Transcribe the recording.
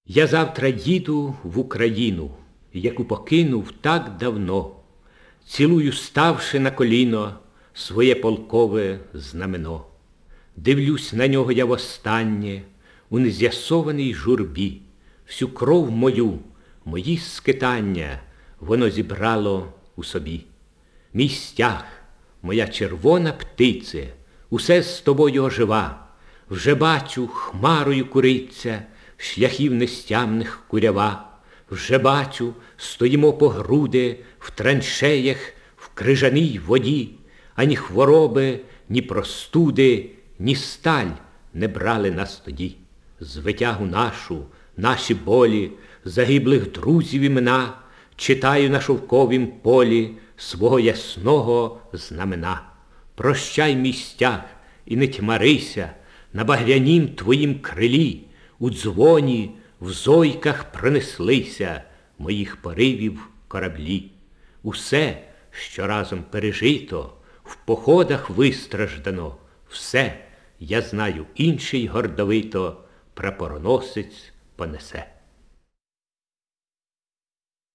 Я завтра їду в Україну, яку покинув так давно, цілую, ставши на коліно, своє полкове знамено. Дивлюсь на нього я востаннє, у нез'ясованій журбі. Всю кров мою, мої скитання воно зібрало у собі. Мій стяг, моя червона птице, усе з тобою ожива. Вже бачу, хмарою куриться шляхів нестямних курява. Вже бачу, стоїмо по груди в траншеях, в крижаній воді, ані хвороби, ні простуди, ні сталь не брали нас тоді. Звитягу нашу, наші болі, загиблих друзів імена читаю на шовковім полі свого ясного знамена. Прощай, мій стяг, і не тьмарися на багрянім твоїм крилі. У дзвоні, в зойках пронеслися моїх поривів кораблі. Усе, що разом пережито, в походах вистраждано, все, я знаю, інший гордовито прапороносець понесе.